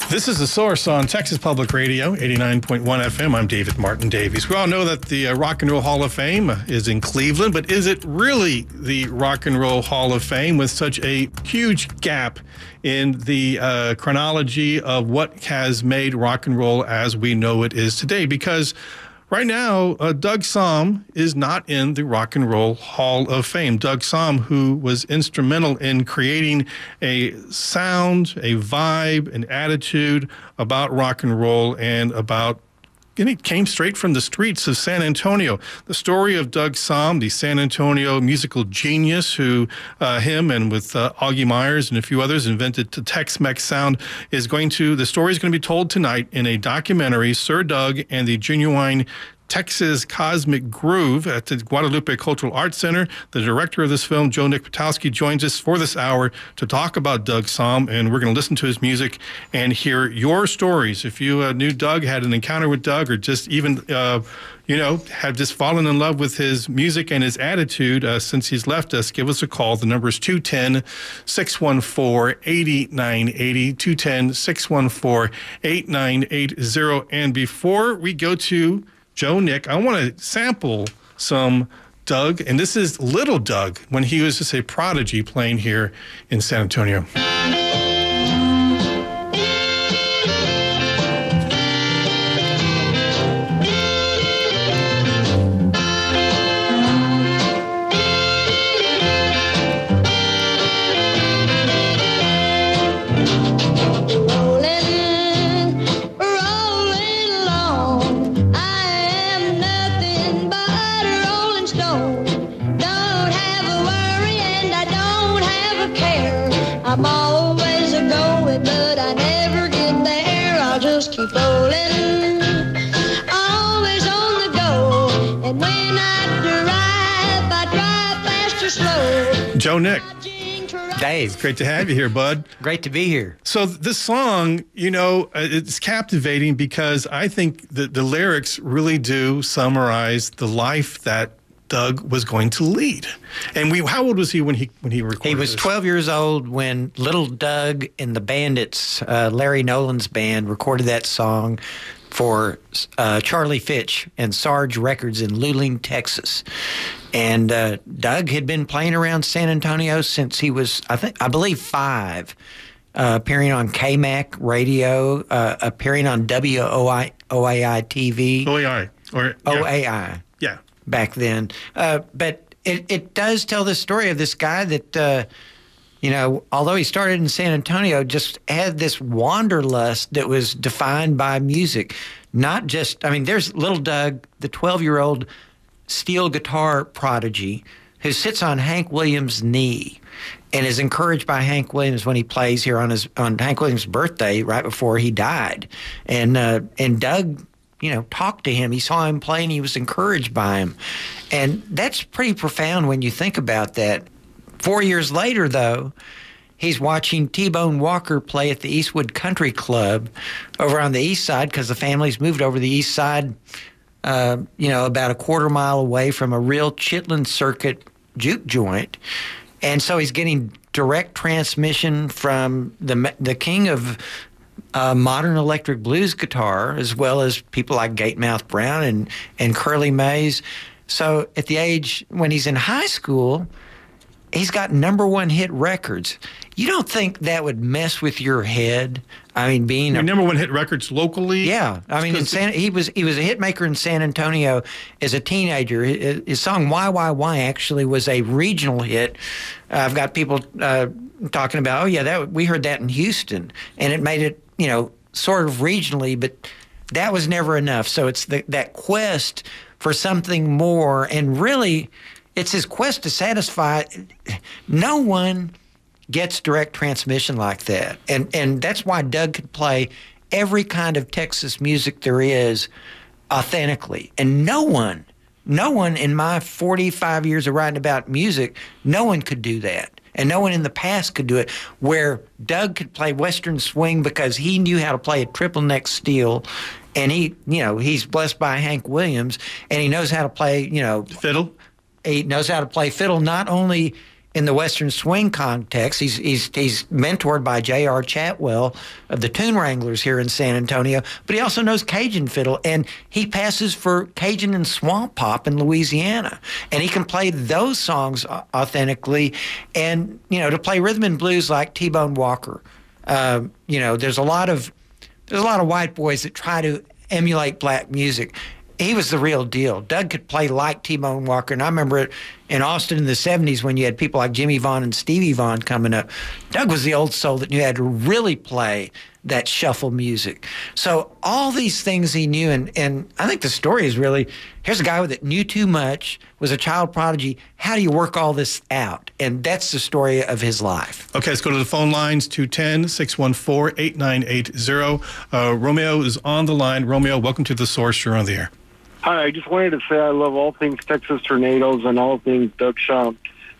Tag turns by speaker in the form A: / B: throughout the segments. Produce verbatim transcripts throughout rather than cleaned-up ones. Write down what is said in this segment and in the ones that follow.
A: This is The Source on Texas Public Radio, eighty-nine point one F M. I'm David Martin Davies. We all know that the uh, Rock and Roll Hall of Fame is in Cleveland, but is it really the Rock and Roll Hall of Fame with such a huge gap in the uh, chronology of what has made rock and roll as we know it is today? Because right now, uh, Doug Sahm is not in the Rock and Roll Hall of Fame. Doug Sahm, who was instrumental in creating a sound, a vibe, an attitude about rock and roll and about, and it came straight from the streets of San Antonio. The story of Doug Sahm, the San Antonio musical genius who uh, him and with uh, Augie Myers and a few others invented the Tex-Mex sound, is going to, the story is going to be told tonight in a documentary, Sir Doug and the Genuine Texas Cosmic Groove at the Guadalupe Cultural Arts Center. The director of this film, Joe Nick Patowski, joins us for this hour to talk about Doug Sahm, and we're going to listen to his music and hear your stories. If you uh, knew Doug, had an encounter with Doug, or just even, uh, you know, have just fallen in love with his music and his attitude uh, since he's left us, give us a call. The number is two one zero, six one four, eight nine eight zero, two one zero, six one four, eight nine eight zero. And before we go to Joe Nick, I want to sample some Doug, and this is Little Doug when he was just a prodigy playing here in San Antonio.
B: I'm always a-going, but I never get there. I'll just keep rolling, always on the go. And when I drive, I drive fast or slow.
A: Joe Nick.
C: Dave.
A: It's great to have you here, bud.
C: Great to be here.
A: So this song, you know, it's captivating because I think that the lyrics really do summarize the life that Doug was going to lead. And we, how old was he when he when he recorded
C: He was
A: this?
C: twelve years old when Little Doug and the Bandits, uh, Larry Nolan's band, recorded that song for uh, Charlie Fitch and Sarge Records in Luling, Texas. And uh, Doug had been playing around San Antonio since he was, I think, I believe, five, uh, appearing on K M A C radio, uh, appearing on W O I O A I T V.
A: O A I. Or, yeah.
C: O A I.
A: Yeah.
C: Back then. Uh, but it, it does tell the story of this guy that, uh, you know, although he started in San Antonio, just had this wanderlust that was defined by music. Not just, I mean, there's Little Doug, the twelve-year-old steel guitar prodigy who sits on Hank Williams' knee and is encouraged by Hank Williams when he plays here on his on Hank Williams' birthday right before he died. And uh, and Doug, you know, talked to him. He saw him play and he was encouraged by him. And that's pretty profound when you think about that. Four years later, though, he's watching T-Bone Walker play at the Eastwood Country Club over on the east side because the family's moved over the east side, uh, you know, about a quarter mile away from a real Chitlin Circuit juke joint. And so he's getting direct transmission from the the king of Uh, modern electric blues guitar, as well as people like Gatemouth Brown and, and Curly Mays. So at the age when he's in high school, he's got number one hit records. You don't think that would mess with your head? I mean, being
A: Your
C: a
A: number one hit records locally?
C: Yeah, I mean, in San, he was he was a hit maker in San Antonio as a teenager. His, his song "Why Why Why" actually was a regional hit. Uh, I've got people uh, talking about, oh yeah, that we heard that in Houston, and it made it, you know, sort of regionally, but that was never enough. So it's the, that quest for something more, and really, it's his quest to satisfy. No one gets direct transmission like that, and and that's why Doug could play every kind of Texas music there is authentically, and no one, no one in my forty-five years of writing about music, no one could do that. And no one in the past could do it, where Doug could play Western swing because he knew how to play a triple neck steel. And he, you know, he's blessed by Hank Williams, and he knows how to play, you know,
A: Fiddle.
C: He knows how to play fiddle, not only in the Western swing context. He's he's he's mentored by J R Chatwell of the Tune Wranglers here in San Antonio, but he also knows Cajun fiddle, and he passes for Cajun and swamp pop in Louisiana, and he can play those songs authentically. And you know, to play rhythm and blues like T-Bone Walker, uh, you know, there's a lot of there's a lot of white boys that try to emulate black music. He was the real deal. Doug could play like T-Bone Walker, and I remember it in Austin in the seventies when you had people like Jimmy Vaughn and Stevie Vaughn coming up. Doug was the old soul that knew how to really play that shuffle music. So all these things he knew, and, and I think the story is really, here's a guy that knew too much, was a child prodigy. How do you work all this out? And that's the story of his life.
A: Okay, let's go to the phone lines, two one zero, six one four, eight nine eight zero. Uh, Romeo is on the line. Romeo, welcome to The Source. You're on the air.
D: Hi, I just wanted to say I love all things Texas Tornadoes and all things Doug Sahm.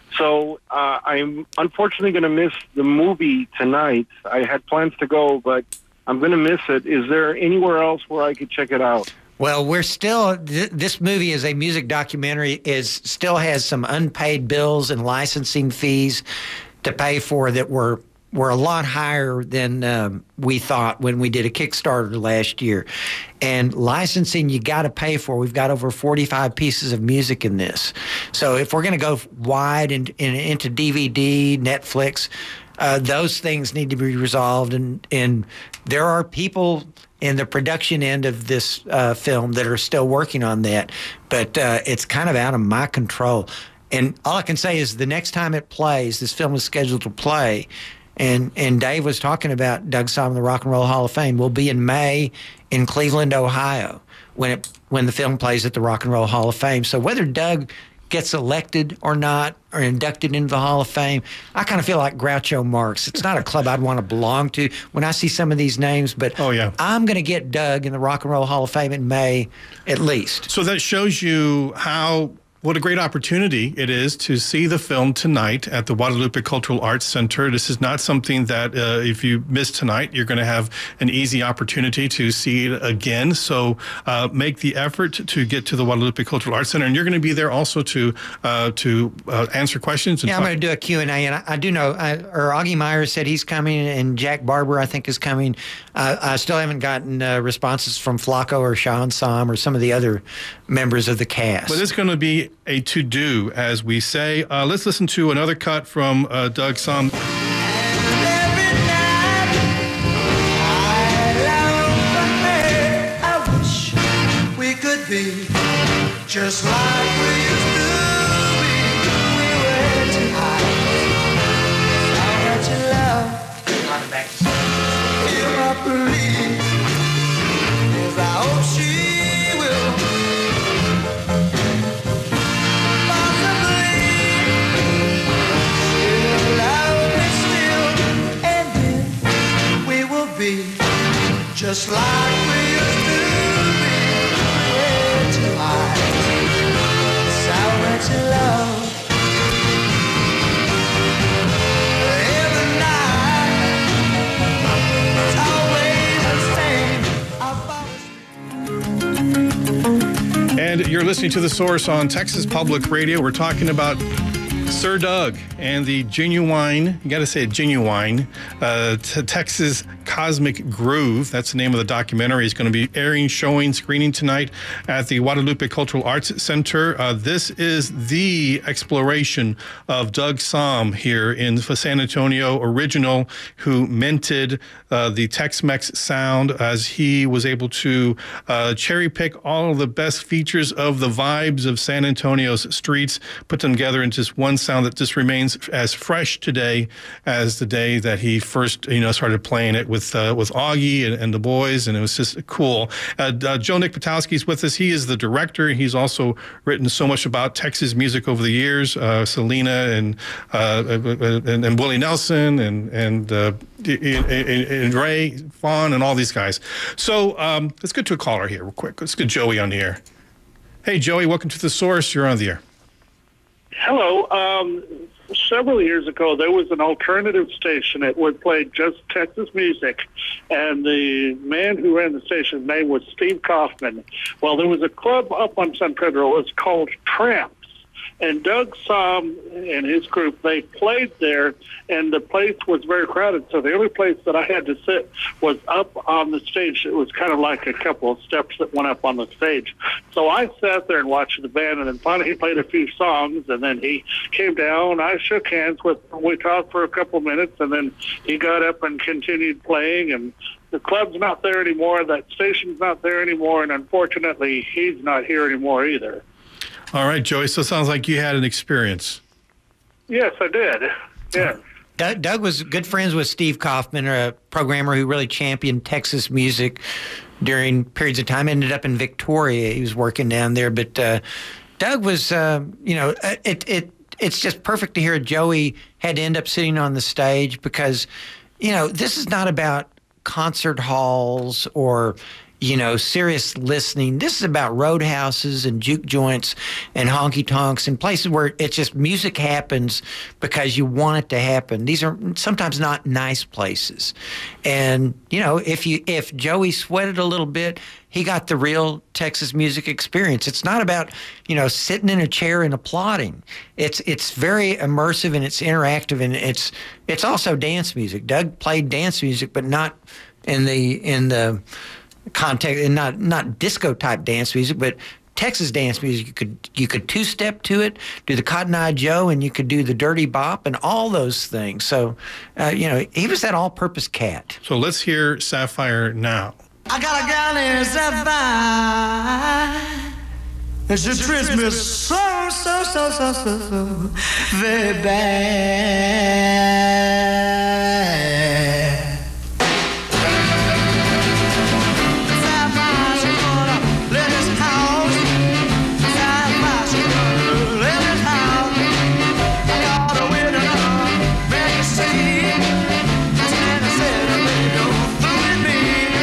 D: So uh, I'm unfortunately going to miss the movie tonight. I had plans to go, but I'm going to miss it. Is there anywhere else where I could check it out?
C: Well, we're still, th- this movie is a music documentary, is still has some unpaid bills and licensing fees to pay for that were were a lot higher than um, we thought when we did a Kickstarter last year. And licensing, you got to pay for. We've got over forty-five pieces of music in this. So if we're going to go wide and in, in, into D V D, Netflix, uh, those things need to be resolved. And, and there are people in the production end of this uh, film that are still working on that. But uh, it's kind of out of my control. And all I can say is the next time it plays, this film is scheduled to play, And and Dave was talking about Doug Sahm, the Rock and Roll Hall of Fame, will be in May in Cleveland, Ohio, when it when the film plays at the Rock and Roll Hall of Fame. So whether Doug gets elected or not, or inducted into the Hall of Fame, I kind of feel like Groucho Marx. It's not a club I'd want to belong to when I see some of these names, but
A: oh, yeah.
C: I'm going to get Doug in the Rock and Roll Hall of Fame in May at least.
A: So that shows you how what a great opportunity it is to see the film tonight at the Guadalupe Cultural Arts Center. This is not something that uh, if you miss tonight, you're going to have an easy opportunity to see it again. So uh, make the effort to get to the Guadalupe Cultural Arts Center. And you're going to be there also to uh, to uh, answer questions. And
C: yeah, I'm going to do a Q and A. And I, I do know, I, or Augie Myers said he's coming, and Jack Barber, I think, is coming. Uh, I still haven't gotten uh, responses from Flacco or Sean Sahm or some of the other members of the cast.
A: But it's going to be a to-do, as we say. Uh, let's listen to another cut from uh, Doug Sahm.
E: Just like we used to be, we were too high. How much you love? If I believe, yes, I hope she will. Possibly, she'll love me still, and then we will be just like we used to be. We were too high. To love every night, it's always the same.
A: And you're listening to The Source on Texas Public Radio. We're talking about Sir Doug and the genuine, you got to say it, genuine, uh, t- Texas Cosmic Groove. That's the name of the documentary. It's going to be airing, showing, screening tonight at the Guadalupe Cultural Arts Center. Uh, this is the exploration of Doug Sahm here in San Antonio, original, who minted uh, the Tex-Mex sound as he was able to uh, cherry pick all of the best features of the vibes of San Antonio's streets, put them together into just one sound that just remains as fresh today as the day that he first, you know, started playing it with uh, with Augie and, and the boys, and it was just cool. Uh, uh, Joe Nick Patowski is with us. He is the director. He's also written so much about Texas music over the years. Uh, Selena and, uh, and and Willie Nelson and and uh, and Ray Fawn and all these guys. So um, let's get to a caller here real quick. Let's get Joey on the air. Hey, Joey, welcome to The Source. You're on the air.
F: Hello. Um, several years ago, there was an alternative station that would play just Texas music, and the man who ran the station's name was Steve Kaufman. Well, there was a club up on San Pedro. It was called Tramps, And Doug Somm and his group, they played there, and the place was very crowded. So the only place that I had to sit was up on the stage. It was kind of like a couple of steps that went up on the stage. So I sat there and watched the band, and then finally he played a few songs, and then he came down. I shook hands with him. We talked for a couple of minutes, and then he got up and continued playing, and the club's not there anymore. That station's not there anymore, and unfortunately, he's not here anymore either.
A: All right, Joey. So it sounds like you had an experience.
F: Yes, I did. Yeah.
C: Doug, Doug was good friends with Steve Kaufman, a programmer who really championed Texas music during periods of time. Ended up in Victoria. He was working down there, but uh, Doug was, uh, you know, it it it's just perfect to hear Joey had to end up sitting on the stage because, you know, this is not about concert halls or, you know, serious listening. This is about roadhouses and juke joints and honky tonks and places where it's just music happens because you want it to happen. These are sometimes not nice places. And, you know, if you if Joey sweated a little bit, he got the real Texas music experience. It's not about, you know, sitting in a chair and applauding. It's it's very immersive and it's interactive and it's it's also dance music. Doug played dance music, but not in the in the context and not not disco type dance music, but Texas dance music. You could you could two step to it, do the Cotton Eye Joe, and you could do the Dirty Bop and all those things. So, uh, you know, he was that all purpose cat.
A: So let's hear Sapphire now.
E: I got a gal named Sapphire, and she treats me so, so, so, so, so, so very bad. Sapphire, she gonna let us house. Sapphire, she gonna let us house. I got a winner, very see. I stand and said, baby, don't fool with me.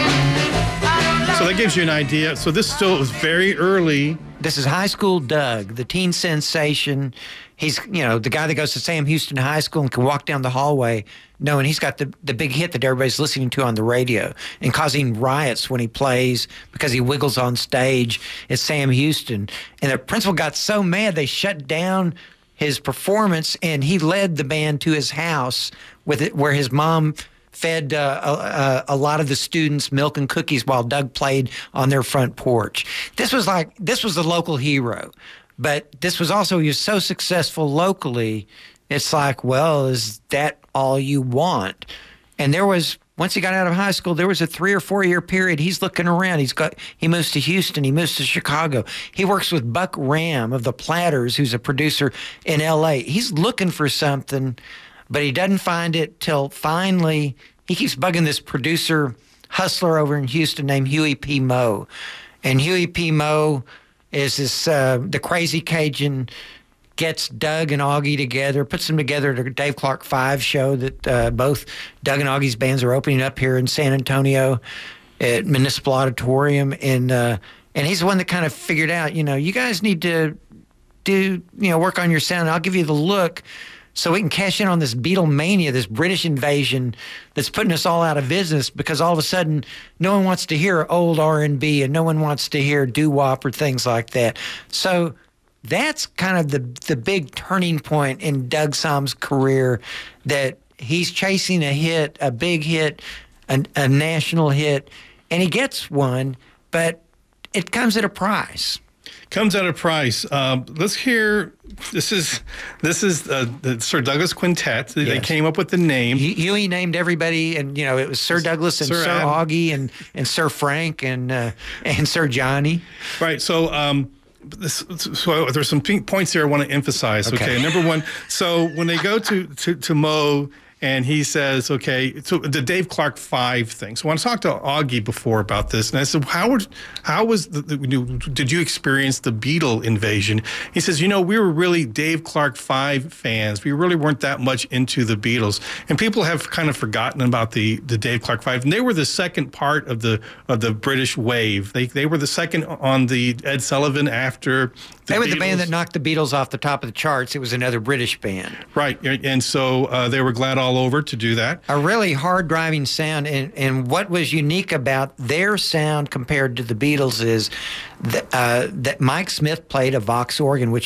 A: So that gives you an idea. So this still was very early.
C: This is high school Doug, the teen sensation. He's, you know, the guy that goes to Sam Houston High School and can walk down the hallway knowing he's got the, the big hit that everybody's listening to on the radio and causing riots when he plays because he wiggles on stage at Sam Houston. And the principal got so mad they shut down his performance and he led the band to his house with it, where his mom fed uh, a, a lot of the students milk and cookies while Doug played on their front porch. This was like, this was the local hero. But this was also, he was so successful locally, it's like, well, is that all you want? And there was, once he got out of high school, there was a three or four year period. He's looking around. He's got, he moves to Houston. He moves to Chicago. He works with Buck Ram of the Platters, who's a producer in L A. He's looking for something, but he doesn't find it till finally he keeps bugging this producer hustler over in Houston named Huey P. Moe. And Huey P. Moe is this, uh, the crazy Cajun gets Doug and Augie together, puts them together at a Dave Clark Five show that uh, both Doug and Augie's bands are opening up here in San Antonio at Municipal Auditorium. And, uh, and he's the one that kind of figured out, you know, you guys need to do, you know, work on your sound. I'll give you the look so we can cash in on this Beatlemania, this British invasion that's putting us all out of business because all of a sudden no one wants to hear old R and B and no one wants to hear doo-wop or things like that. So that's kind of the the big turning point in Doug Somm's career, that he's chasing a hit, a big hit, a, a national hit, and he gets one, but it comes at a price.
A: Comes at a price. Um, let's hear. This is this is uh, the Sir Douglas Quintet. They
C: Yes.
A: came up with the name.
C: He, Huey named everybody, and you know it was Sir Douglas and
A: Sir
C: Sir,
A: Adam.
C: Augie and, and Sir Frank and uh, and Sir Johnny.
A: Right. So, um, this, so there's some pink points here I want to emphasize. Okay.
C: Okay.
A: Number one. So when they go to to, to Moe and he says, okay, so the Dave Clark Five thing. So when I talked to Augie before about this, and I said, how would, how was the, the did you experience the Beatle invasion? He says, you know, we were really Dave Clark Five fans. We really weren't that much into the Beatles, and people have kind of forgotten about the the Dave Clark Five. And they were the second part of the of the British wave. They they were the second on the Ed Sullivan after. The
C: They were the
A: Beatles.
C: band that knocked the Beatles off the top of the charts. It was another British band.
A: Right, and so uh, they were glad all over to do that.
C: A really hard driving sound, and, and what was unique about their sound compared to the Beatles is that, uh, that Mike Smith played a Vox organ, which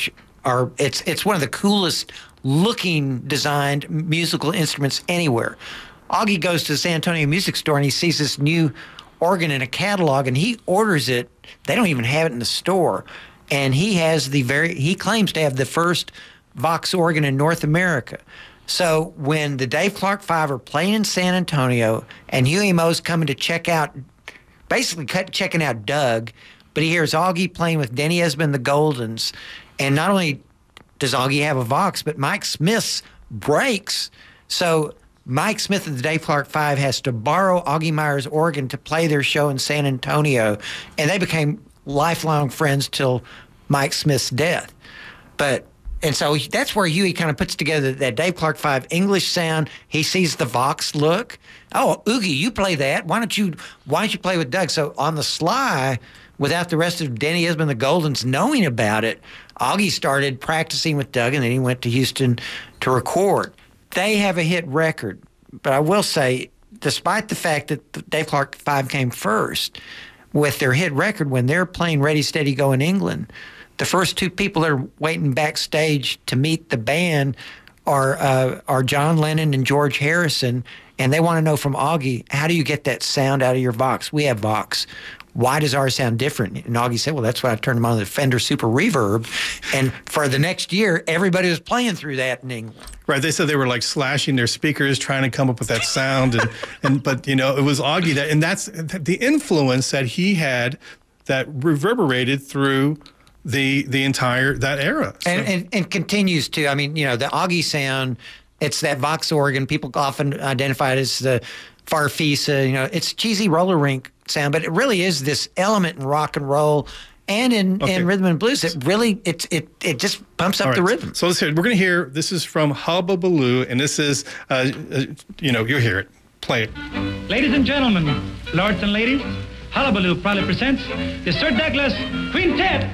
C: are it's it's one of the coolest looking designed musical instruments anywhere. Augie goes to the San Antonio Music Store and he sees this new organ in a catalog and he orders it. They don't even have it in the store. And he has the very, he claims to have the first Vox organ in North America. So when the Dave Clark Five are playing in San Antonio and Huey Moe's coming to check out, basically cut, checking out Doug, but he hears Augie playing with Denny Esmond the Goldens. And not only does Augie have a Vox, but Mike Smith's breaks. So Mike Smith of the Dave Clark Five has to borrow Augie Meyer's organ to play their show in San Antonio, and they became lifelong friends till Mike Smith's death. But and so he, that's where Huey kind of puts together that Dave Clark Five English sound. He sees the Vox look. Oh, Oogie, you play that. Why don't you? Why don't you play with Doug? So on the sly, without the rest of Denny Esmond the Goldens knowing about it, Augie started practicing with Doug, and then he went to Houston to record. They have a hit record, but I will say, despite the fact that the Dave Clark Five came first with their hit record, when they're playing Ready, Steady, Go in England, the first two people that are waiting backstage to meet the band are uh, are John Lennon and George Harrison, and they want to know from Augie, how do you get that sound out of your Vox? We have Vox. Why does ours sound different? And Augie said, well, that's why I turned them on the Fender Super Reverb. And for the next year, everybody was playing through that in England.
A: Right. They said they were like slashing their speakers, trying to come up with that sound. And, and but, you know, it was Augie that, and that's the influence that he had that reverberated through the the entire, that era. So.
C: And, and, and continues to. I mean, you know, the Augie sound, it's that Vox organ. People often identify it as the Farfisa, you know, it's cheesy roller rink sound, but it really is this element in rock and roll and in,
A: okay.
C: in rhythm and blues. It really, it, it, it just pumps up
A: right.
C: the rhythm.
A: So let's hear it. We're going to hear, this is from Hubba Baloo, and this is, uh, uh, you know, you'll hear it. Play it.
G: Ladies and gentlemen, lords and ladies, Hullabaloo proudly presents the Sir Douglas Quintet.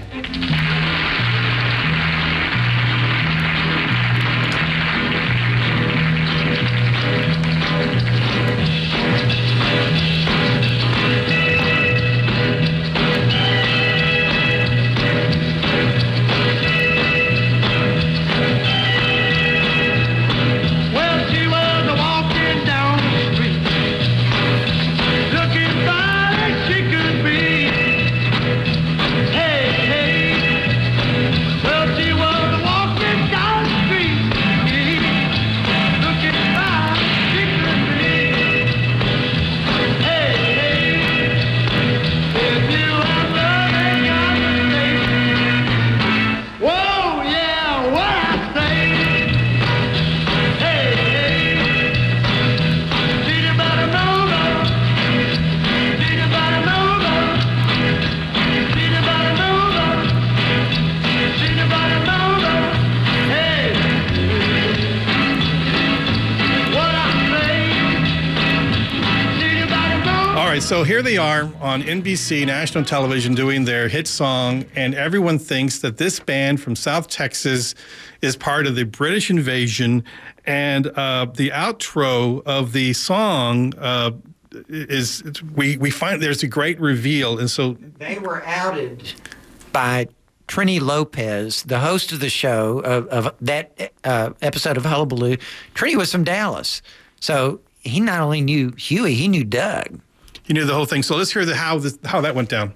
A: So here they are on N B C national television doing their hit song, and everyone thinks that this band from South Texas is part of the British invasion. And uh, the outro of the song uh, is we we find there's a great reveal, and so
C: they were outed by Trini Lopez, the host of the show of, of that uh, episode of Hullabaloo. Trini was from Dallas, so he not only knew Huey, he knew Doug.
A: You knew the whole thing. So let's hear the, how this, how that went down.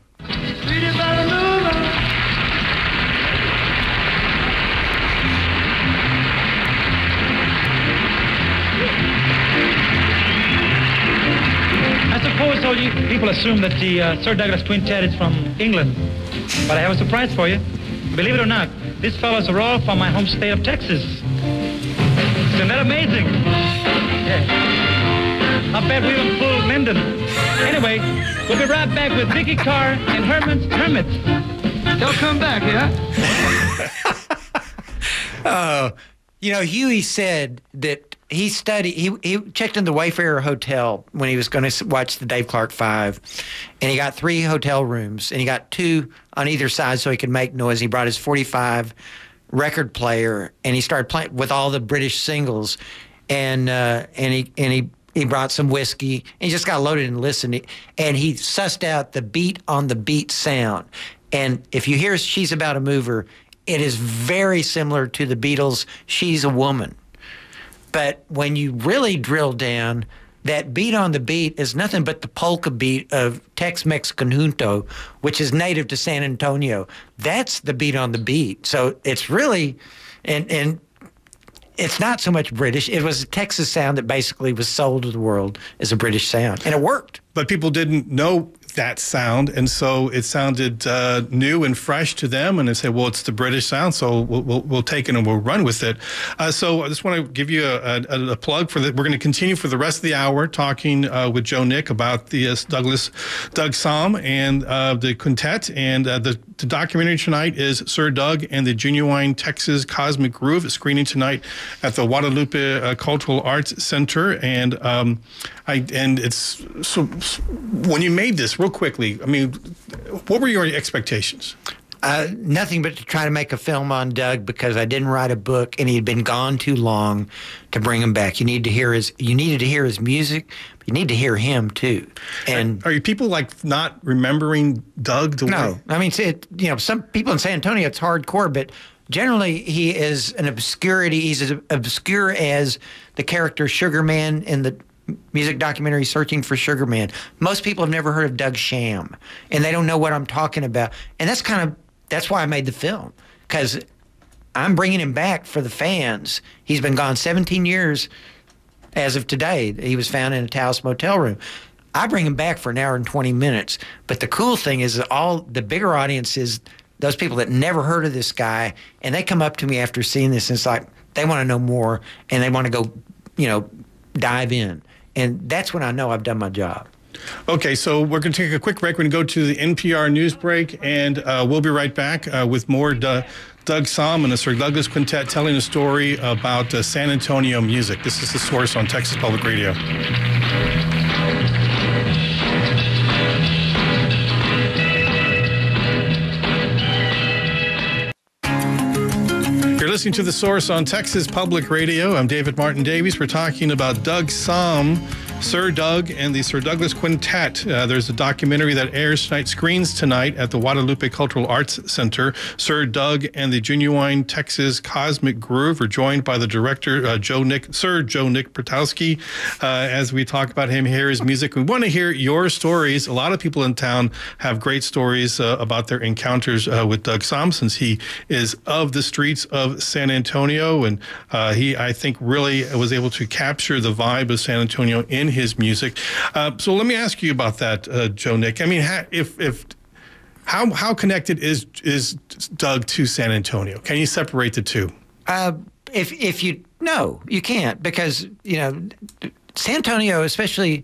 G: I suppose all you people assume that the uh, Sir Douglas Quintet is from England. But I have a surprise for you. Believe it or not, these fellows are all from my home state of Texas. Isn't that amazing? Yeah. I bet we even fooled Linden. Anyway, we'll be right back with Vicky Carr and Herman's Hermits. They'll come back, yeah?
C: Oh, you know, Huey said that he studied, he, he checked in the Wayfarer Hotel when he was going to watch the Dave Clark Five, and he got three hotel rooms, and he got two on either side so he could make noise. He brought his forty-five record player, and he started playing with all the British singles, and uh, and he and he. He brought some whiskey. And he just got loaded and listened. And he sussed out the beat on the beat sound. And if you hear She's About a Mover, it is very similar to the Beatles' She's a Woman. But when you really drill down, that beat on the beat is nothing but the polka beat of Tex-Mex conjunto, which is native to San Antonio. That's the beat on the beat. So it's really, and and it's not so much British. It was a Texas sound that basically was sold to the world as a British sound, and it worked.
A: But people didn't know that sound, and so it sounded uh, new and fresh to them, and they said, well, it's the British sound, so we'll, we'll, we'll take it and we'll run with it. Uh, so I just want to give you a, a, a plug for that. We're going to continue for the rest of the hour talking uh, with Joe Nick about the uh, Douglas, Doug Sahm and uh, the quintet, and uh, the, the documentary tonight is Sir Doug and the Genuine Texas Cosmic Groove. It's screening tonight at the Guadalupe uh, Cultural Arts Center, and um, I and it's so when you made this real quickly, I mean, what were your expectations?
C: Uh, nothing but to try to make a film on Doug, because I didn't write a book and he had been gone too long to bring him back. You need to hear his, you needed to hear his music, but you need to hear him too. And
A: are, are you people like not remembering Doug? The
C: no,
A: way?
C: I mean, it, you know, some people in San Antonio, it's hardcore, but generally he is an obscurity. He's as obscure as the character Sugar Man in the music documentary Searching for Sugar Man. Most people have never heard of Doug Sham, and they don't know what I'm talking about. And that's kind of, that's why I made the film, because I'm bringing him back for the fans. He's been gone seventeen years as of today. He was found in a Taos motel room. I bring him back for an hour and twenty minutes. But the cool thing is that all the bigger audience is those people that never heard of this guy, and they come up to me after seeing this, and it's like they want to know more, and they want to go, you know, dive in. And that's when I know I've done my job.
A: Okay, so we're going to take a quick break. We're going to go to the N P R news break, and uh, we'll be right back uh, with more D- Doug Sahm and the Sir Douglas Quintet telling a story about uh, San Antonio music. This is The Source on Texas Public Radio. You're listening to The Source on Texas Public Radio. I'm David Martin Davies. We're talking about Doug Sahm, Sir Doug, and the Sir Douglas Quintet. Uh, there's a documentary that airs tonight, screens tonight at the Guadalupe Cultural Arts Center. Sir Doug and the Genuine Texas Cosmic Groove are joined by the director, uh, Joe Nick, Sir Joe Nick Pertowski, uh, as we talk about him, hear his music. We want to hear your stories. A lot of people in town have great stories uh, about their encounters uh, with Doug Sahm, since he is of the streets of San Antonio, and uh, he, I think, really was able to capture the vibe of San Antonio in his music. Uh, so let me ask you about that, uh, Joe Nick. I mean, ha- if if how how connected is is Doug to San Antonio? Can you separate the two?
C: Uh, if if you no, you can't, because you know San Antonio, especially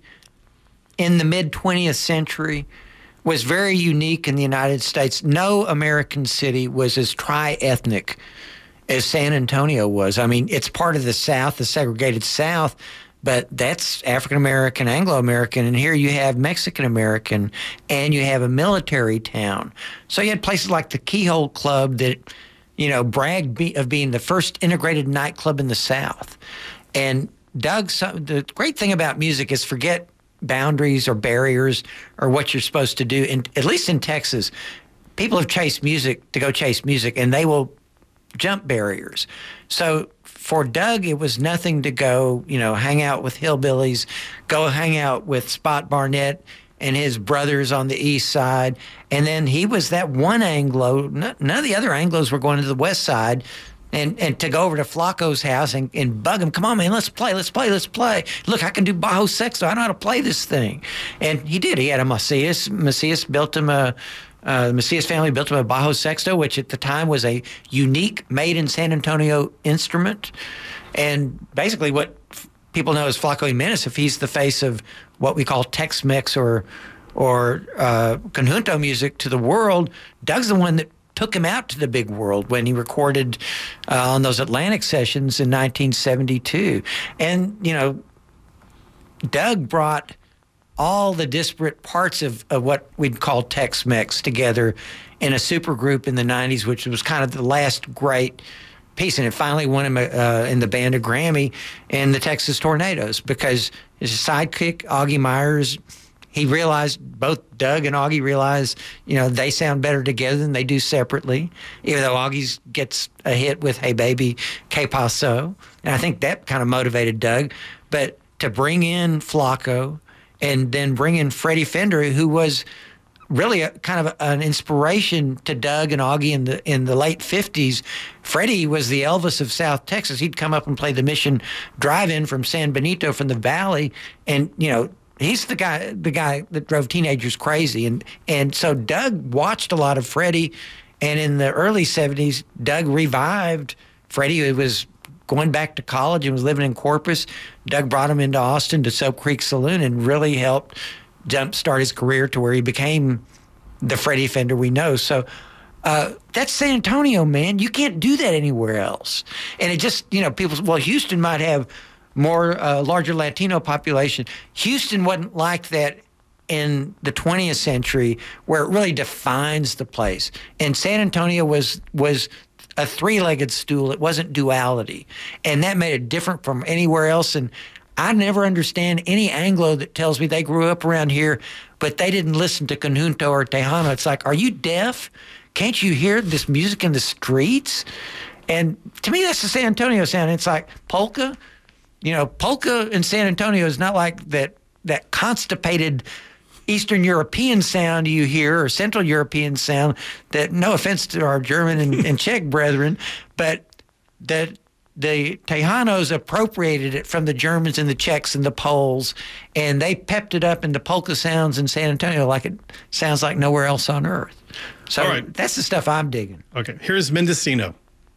C: in the mid twentieth century, was very unique in the United States. No American city was as tri-ethnic as San Antonio was. I mean, it's part of the South, the segregated South, but that's African-American, Anglo-American, and here you have Mexican-American, and you have a military town. So you had places like the Keyhole Club that, you know, bragged be, of being the first integrated nightclub in the South. And Doug, the great thing about music is forget boundaries or barriers or what you're supposed to do. And at least in Texas, people have chased music to go chase music, and they will jump barriers. So for Doug, it was nothing to go, you know, hang out with hillbillies, go hang out with Spot Barnett and his brothers on the east side. And then he was that one Anglo. None of the other Anglos were going to the west side. And, and to go over to Flacco's house and, and bug him, come on, man, let's play, let's play, let's play. Look, I can do Bajo Sexto. I know how to play this thing. And he did. He had a Macias. Macias built him a, uh, the Macias family built him a Bajo Sexto, which at the time was a unique made in San Antonio instrument. And basically what people know as Flaco Jimenez, if he's the face of what we call Tex-Mex or, or uh, conjunto music to the world, Doug's the one that took him out to the big world when he recorded uh, on those Atlantic sessions in nineteen seventy-two. And, you know, Doug brought all the disparate parts of, of what we'd call Tex-Mex together in a supergroup in the nineties, which was kind of the last great piece. And it finally won him uh, in the band a Grammy in the Texas Tornadoes, because his sidekick, Augie Myers, he realized, both Doug and Augie realized, you know, they sound better together than they do separately, even though Augie gets a hit with Hey Baby, Que Paso. And I think that kind of motivated Doug. But to bring in Flaco and then bring in Freddie Fender, who was really a, kind of an inspiration to Doug and Augie in the in the late fifties. Freddie was the Elvis of South Texas. He'd come up and play the Mission Drive-In from San Benito from the Valley, and you know he's the guy the guy that drove teenagers crazy. And and so Doug watched a lot of Freddie, and in the early seventies, Doug revived Freddie, who was going back to college and was living in Corpus. Doug brought him into Austin to Soap Creek Saloon and really helped jumpstart his career to where he became the Freddie Fender we know. So uh, that's San Antonio, man. You can't do that anywhere else. And it just, you know, people, well, Houston might have more, uh, larger Latino population. Houston wasn't like that in the twentieth century, where it really defines the place. And San Antonio was was a three-legged stool. It wasn't duality. And that made it different from anywhere else. And I never understand any Anglo that tells me they grew up around here, but they didn't listen to Conjunto or Tejano. It's like, are you deaf? Can't you hear this music in the streets? And to me, that's the San Antonio sound. It's like polka. You know, polka in San Antonio is not like that that constipated Eastern European sound you hear, or Central European sound that, no offense to our German and, and Czech brethren, but that the Tejanos appropriated it from the Germans and the Czechs and the Poles, and they pepped it up into polka sounds in San Antonio like it sounds like nowhere else on earth. So
A: all right,
C: that's the stuff I'm digging.
A: Okay, here's Mendocino.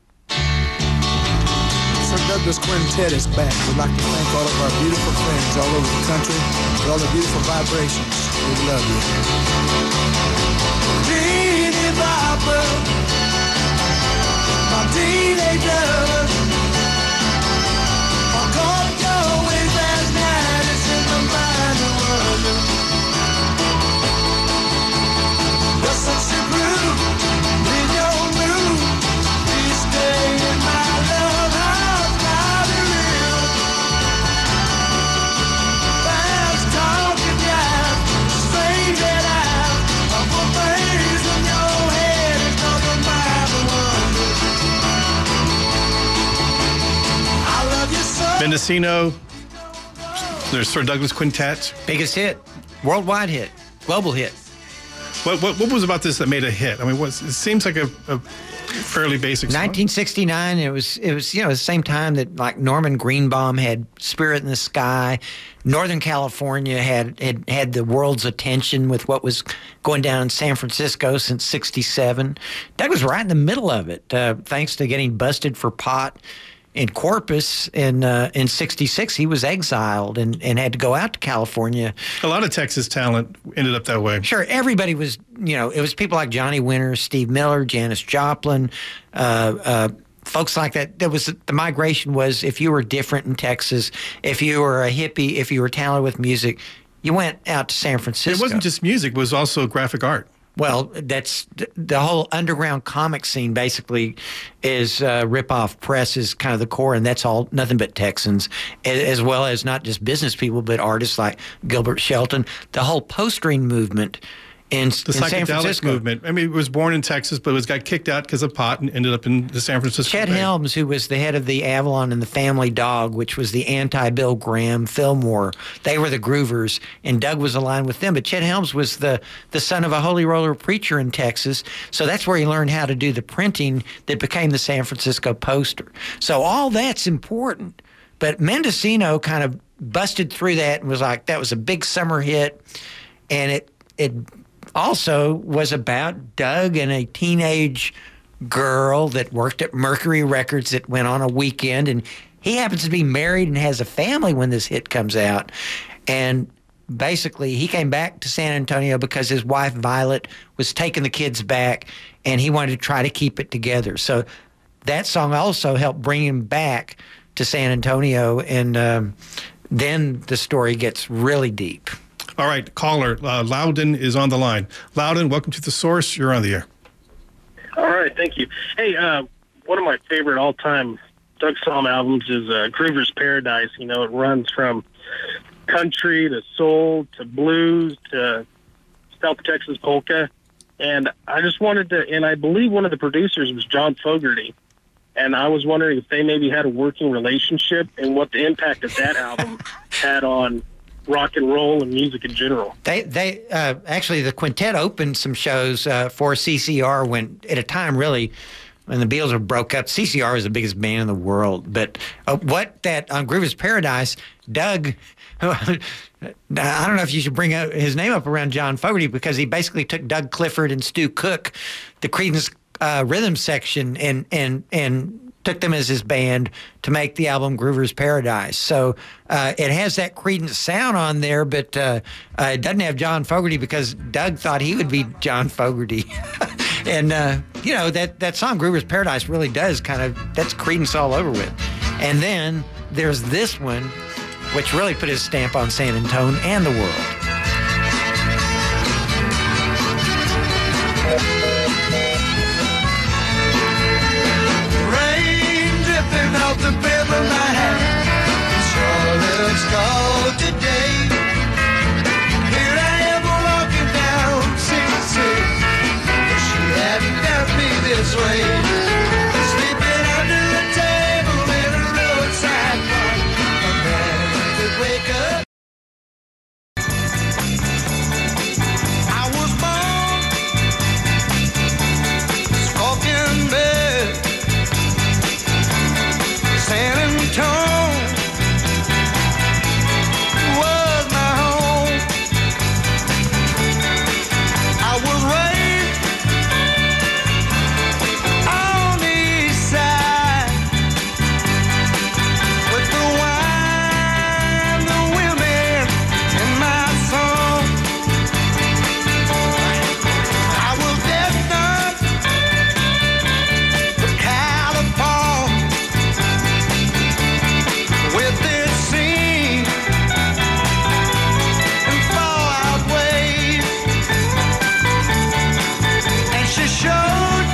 H: Sir Douglas Quintet is back. We'd like to thank all of our beautiful friends all over the country for all the beautiful vibrations. We love you. Teeny bopper, my teenagers, I caught your ways last night. It's in my mind to wonder. There's such a groove in your mood. Please stay in my love house, mighty real. Fast talking, yeah, strange that out. Couple things in your head is nothing but the wonder. I love you so.
A: Mendocino, there's Sir Douglas Quintet.
C: Biggest hit, worldwide hit, global hit.
A: What, what what was about this that made a hit? I mean, what's, it seems like a, a fairly basic song.
C: nineteen sixty-nine, it was, it was, you know, the same time that like Norman Greenbaum had Spirit in the Sky. Northern California had, had had the world's attention with what was going down in San Francisco since sixty-seven. Doug was right in the middle of it, uh, thanks to getting busted for pot in Corpus in uh, in sixty-six. He was exiled and, and had to go out to California.
A: A lot of Texas talent ended up that way.
C: Sure, everybody was, you know, it was people like Johnny Winter, Steve Miller, Janis Joplin, uh, uh, folks like that. That was the migration was, if you were different in Texas, if you were a hippie, if you were talented with music, you went out to San Francisco.
A: It wasn't just music, it was also graphic art.
C: Well, that's the whole underground comic scene basically is uh, Rip-Off Press is kind of the core, and that's all nothing but Texans, as well as not just business people, but artists like Gilbert Shelton. The whole postering movement in,
A: The
C: in San
A: psychedelic
C: Francisco.
A: movement. I mean, it was born in Texas, but it was got kicked out because of pot and ended up in the San Francisco
C: Chet
A: Bay.
C: Helms, who was the head of the Avalon and the Family Dog, which was the anti-Bill Graham Fillmore, they were the groovers, and Doug was aligned with them. But Chet Helms was the, the son of a holy roller preacher in Texas, so that's where he learned how to do the printing that became the San Francisco Poster. So all that's important. But Mendocino kind of busted through that and was like, that was a big summer hit, and it it also was about Doug and a teenage girl that worked at Mercury Records that went on a weekend, and he happens to be married and has a family when this hit comes out. And basically he came back to San Antonio because his wife Violet was taking the kids back, and he wanted to try to keep it together. So that song also helped bring him back to San Antonio, and um, then the story gets really deep.
A: All right, caller, uh, Loudon is on the line. Loudon, welcome to The Source. You're on the air.
I: All right, thank you. Hey, uh, one of my favorite all-time Doug Salm albums is uh, Groover's Paradise. You know, it runs from country to soul to blues to South Texas polka. And I just wanted to, and I believe one of the producers was John Fogerty. And I was wondering if they maybe had a working relationship and what the impact of that album had on rock and roll and music in general.
C: They, they uh, actually, the quintet opened some shows uh, for C C R when, at a time, really, when the Beatles were broke up. C C R was the biggest band in the world. But uh, what that on Groover's Paradise, Doug, I don't know if you should bring up his name up around John Fogerty, because he basically took Doug Clifford and Stu Cook, the Creedence uh, rhythm section, and and and took them as his band to make the album Groover's Paradise. So uh, it has that Creedence sound on there, but uh, uh, it doesn't have John Fogerty because Doug thought he would be John Fogerty. And, uh, you know, that, that song Groover's Paradise really does kind of, that's Creedence all over with. And then there's this one, which really put his stamp on San Antonio and the world.
H: Out the bed of my hat, Charlotte's called today. Here I am walking down sixty-six, but she hadn't got me this way. Sleeping under a table in a roadside park, a man could wake up. I was born smoking bed. San Antonio was my home. I was raised on the east side with the wine, the women, and my song. I was destined for California with this scene and fallout waves, and she showed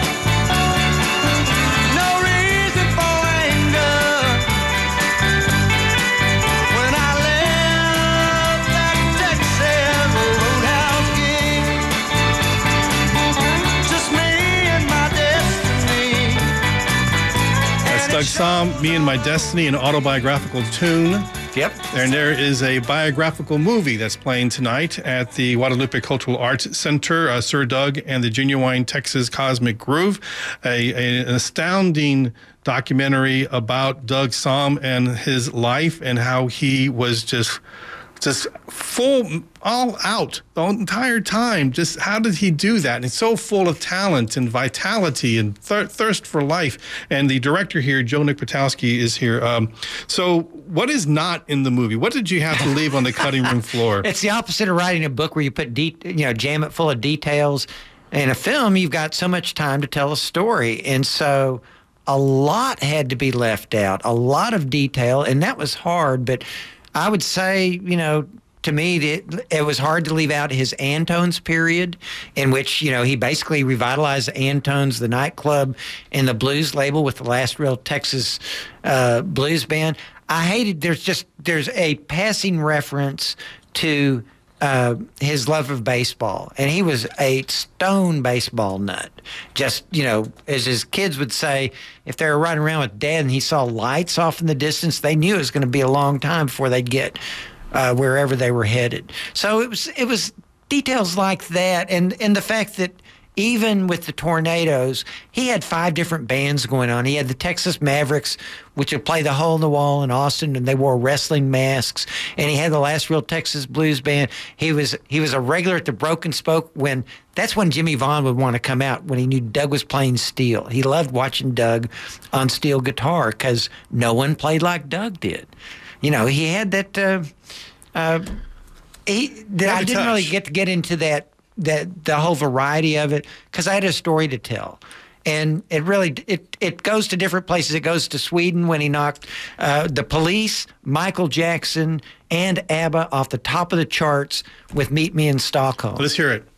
H: no reason for anger when I left that Texas roadhouse gig. Just me and my destiny.
A: That's Doug Somm, Me and My Destiny, an autobiographical tune.
C: Yep.
A: And there is a biographical movie that's playing tonight at the Guadalupe Cultural Arts Center, uh, Sir Doug and the Genuine Texas Cosmic Groove, a, a, an astounding documentary about Doug Somm and his life and how he was just just full, all out the entire time. Just how did he do that? And it's so full of talent and vitality and thir- thirst for life. And the director here, Joe Nickpatowski, is here. Um, so what is not in the movie? What did you have to leave on the cutting room floor?
C: It's the opposite of writing a book where you put, de- you know, jam it full of details. In a film, you've got so much time to tell a story. And so a lot had to be left out, a lot of detail, and that was hard. But I would say, you know, to me, it, it was hard to leave out his Antones period, in which, you know, he basically revitalized Antones, the nightclub, and the blues label with the last real Texas uh, blues band. I hated, there's just, there's a passing reference to uh, his love of baseball. And he was a stone baseball nut. Just, you know, as his kids would say, if they were riding around with Dad and he saw lights off in the distance, they knew it was going to be a long time before they'd get uh, wherever they were headed. So it was it was details like that, and and the fact that even with the Tornadoes, he had five different bands going on. He had the Texas Mavericks, which would play the Hole in the Wall in Austin, and they wore wrestling masks. And he had the Last Real Texas Blues Band. He was he was a regular at the Broken Spoke. When that's when Jimmy Vaughn would want to come out, when he knew Doug was playing steel. He loved watching Doug on steel guitar because no one played like Doug did. You know, he had that. Uh, uh, he that I didn't really get to get into that. That the whole variety of it, because I had a story to tell, and it really it it goes to different places. It goes to Sweden when he knocked uh, the Police, Michael Jackson, and ABBA off the top of the charts with "Meet Me in Stockholm."
A: Let's hear it.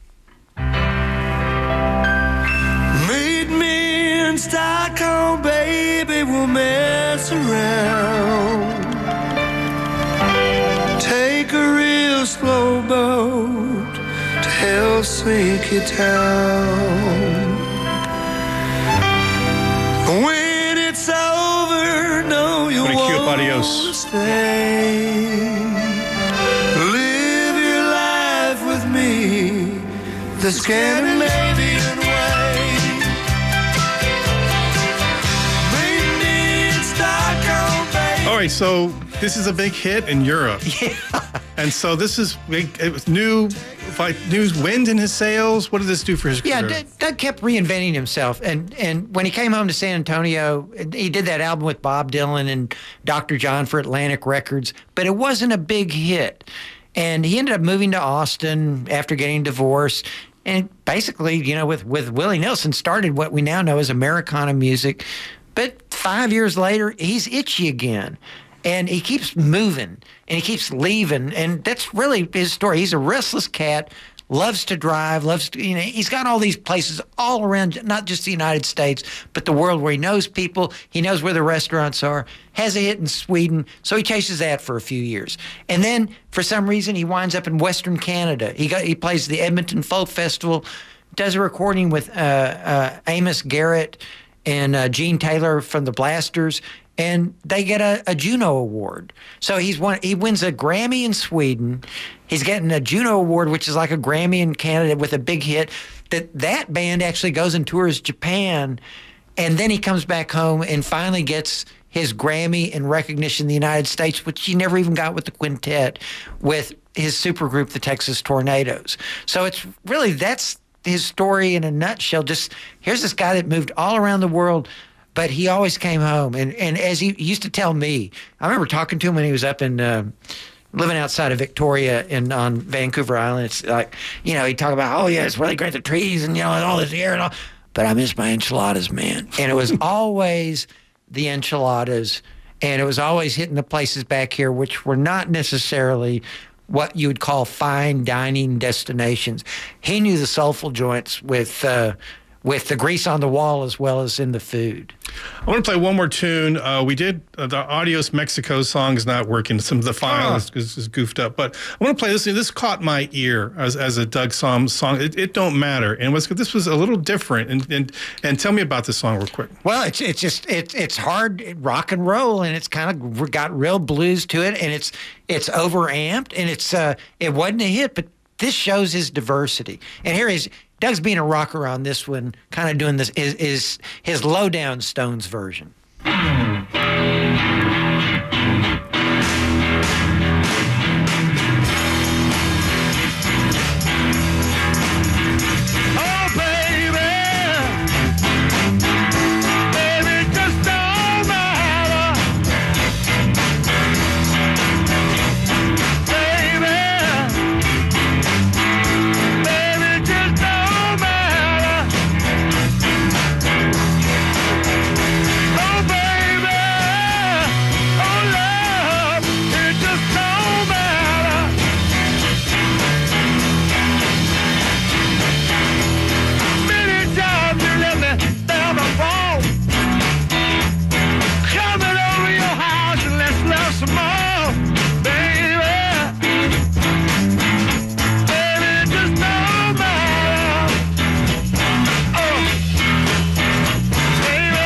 H: Meet me in Stockholm, baby, we'll mess around. Take sailboat to Helsinki town. When it's over, no, you
A: What a cute
H: won't
A: adios.
H: stay. Live your life with me the Scandinavian way. Meet me in Stockholm, baby.
A: All right, so this is a big hit in Europe.
C: Yeah.
A: And so this is big. It was new, like new wind in his sails. What did this do for his
C: Yeah,
A: career?
C: D- Doug kept reinventing himself, and and when he came home to San Antonio, he did that album with Bob Dylan and Doctor John for Atlantic Records, but it wasn't a big hit. And he ended up moving to Austin after getting divorced, and basically, you know, with with Willie Nelson, started what we now know as Americana music. But five years later, he's itchy again. And he keeps moving, and he keeps leaving, and that's really his story. He's a restless cat, loves to drive, loves to, you know, he's got all these places all around, not just the United States, but the world where he knows people, he knows where the restaurants are, has a hit in Sweden, so he chases that for a few years. And then, for some reason, he winds up in Western Canada. He got he plays the Edmonton Folk Festival, does a recording with uh, uh, Amos Garrett and uh, Gene Taylor from the Blasters, and they get a, a Juno Award. So he's won, he wins a Grammy in Sweden. He's getting a Juno Award, which is like a Grammy in Canada with a big hit. That that band actually goes and tours Japan, and then he comes back home and finally gets his Grammy and recognition in the United States, which he never even got with the quintet, with his supergroup, the Texas Tornadoes. So it's really, that's his story in a nutshell. Just here's this guy that moved all around the world, but he always came home. And, and as he, he used to tell me, I remember talking to him when he was up in, uh, living outside of Victoria in on Vancouver Island. It's like, you know, he'd talk about, oh, yeah, it's really great, the trees and, you know, and all this air and all. But I miss my enchiladas, man. And it was always the enchiladas. And it was always hitting the places back here, which were not necessarily what you would call fine dining destinations. He knew the soulful joints with uh, with the grease on the wall as well as in the food.
A: I want to play one more tune. Uh, we did uh, the Adios Mexico song is not working. Some of the file
C: Oh.
A: is, is, is goofed up, but I want to play this. This caught my ear as, as a Doug Somm song. It, it don't matter, and was this was a little different. And and and tell me about this song real quick.
C: Well, it's it's just it's it's hard rock and roll, and it's kind of got real blues to it, and it's it's overamped, and it's uh it wasn't a hit, but this shows his diversity. And here he's Doug's being a rocker on this one, kind of doing this is is his lowdown Stones version.
H: Oh, baby, baby, it just don't matter. Baby, baby, it just don't matter. Oh, baby, oh, love, it just don't matter. Many times you let me down the phone. Coming over your house and let's love some more, baby. Baby, it just don't matter. Oh, baby.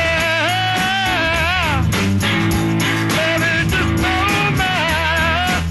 H: Baby, it just don't matter.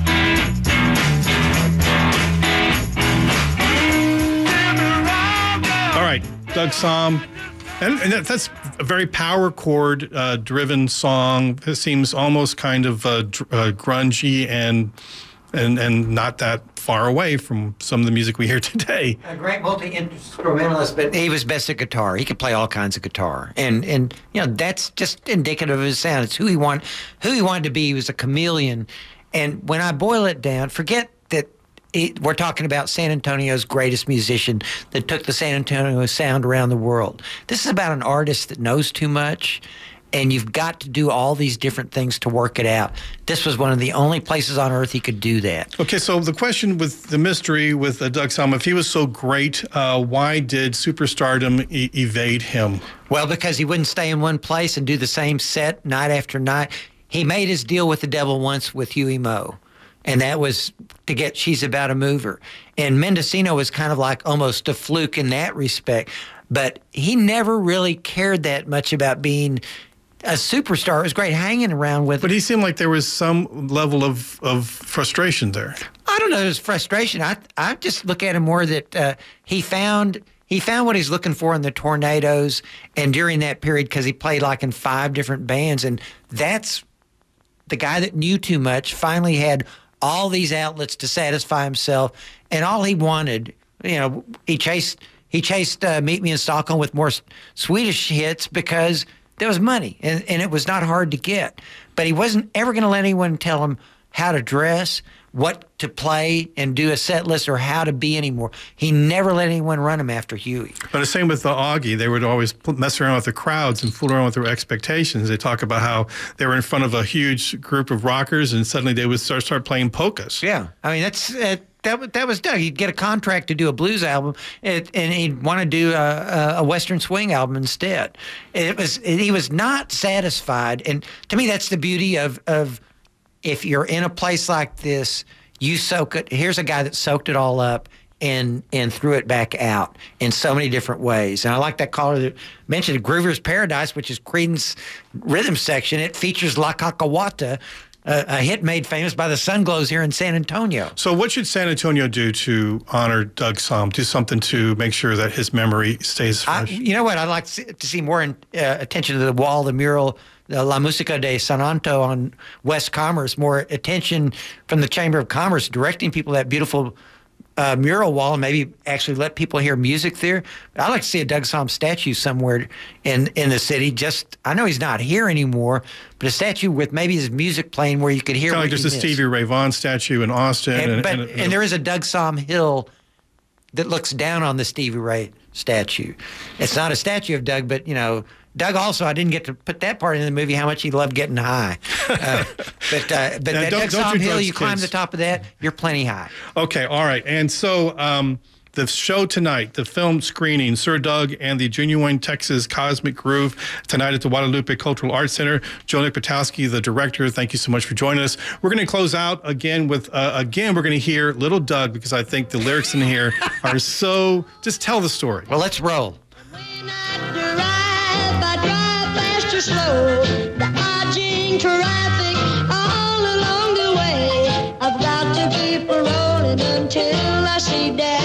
H: Give me wrong, girl.
A: All right, Doug Somm. And, and that, that's a very power chord uh, driven song. It seems almost kind of uh, dr- uh, grungy and and and not that far away from some of the music we hear today.
C: A great multi-instrumentalist, but he was best at guitar. He could play all kinds of guitar, and and you know that's just indicative of his sound. It's who he want, who he wanted to be. He was a chameleon, and when I boil it down, forget that it, we're talking about San Antonio's greatest musician that took the San Antonio sound around the world. This is about an artist that knows too much. And you've got to do all these different things to work it out. This was one of the only places on earth he could do that.
A: Okay, so the question with the mystery with uh, Doug Somm, if he was so great, uh, why did superstardom e- evade him?
C: Well, because he wouldn't stay in one place and do the same set night after night. He made his deal with the devil once with Huey Moe. and that was to get She's About a Mover. And Mendocino was kind of like almost a fluke in that respect. But he never really cared that much about being a superstar. It was great hanging around with.
A: But he seemed like there was some level of, of frustration there.
C: I don't know. It was frustration. I I just look at him more that uh, he found he found what he's looking for in the Tornadoes, and during that period, because he played like in five different bands, and that's the guy that knew too much. Finally, had all these outlets to satisfy himself, and all he wanted, you know, he chased he chased uh, Meet Me in Stockholm with more Swedish hits because there was money, and, and it was not hard to get. But he wasn't ever going to let anyone tell him how to dress, what to play, and do a set list, or how to be anymore. He never let anyone run him after Huey.
A: But the same with the Augie. They would always mess around with the crowds and fool around with their expectations. They talk about how they were in front of a huge group of rockers, and suddenly they would start, start playing polkas.
C: Yeah. I mean, that's... Uh, That, wa- that was Doug. He'd get a contract to do a blues album, and, and he'd want to do a, a Western swing album instead. It was he was not satisfied, and to me, that's the beauty of of if you're in a place like this, you soak it. Here's a guy that soaked it all up and and threw it back out in so many different ways. And I like that caller that mentioned Groover's Paradise, which is Creedence rhythm section. It features La Cacahuata, a, a hit made famous by the Sunglows here in San Antonio.
A: So what should San Antonio do to honor Doug Sahm? Do something to make sure that his memory stays
C: I,
A: fresh?
C: you know what? I'd like to see, to see more in, uh, attention to the wall, the mural, the La Música de San Anto on West Commerce, more attention from the Chamber of Commerce, directing people to that beautiful uh, mural wall, and maybe actually let people hear music there. I'd like to see a Doug Sahm statue somewhere in, in the city. Just, I know he's not here anymore, but a statue with maybe his music playing where you could hear
A: Kind of
C: what
A: like there's
C: he
A: a
C: missed.
A: Stevie Ray Vaughan statue in Austin.
C: And,
A: And,
C: but,
A: and,
C: and there is a Doug Sahm hill that looks down on the Stevie Ray statue. It's not a statue of Doug, but, you know, Doug also, I didn't get to put that part in the movie, how much he loved getting high. Uh, but uh, but
A: Now,
C: that
A: don't-
C: Doug
A: don't
C: Sahm
A: do
C: hill,
A: drugs,
C: you climb
A: kids.
C: the top of that, you're plenty high.
A: Okay, all right. And so um, the show tonight, the film screening, Sir Doug and the Genuine Texas Cosmic Groove, tonight at the Guadalupe Cultural Arts Center. Joe Nick Patowski, the director, thank you so much for joining us. We're going to close out again with, uh, again, we're going to hear Little Doug, because I think the lyrics in here are so, just tell the story.
C: Well, let's roll.
B: When I drive, I drive fast or slow, dodging traffic all along the way. I've got to keep a rolling until I see Dad.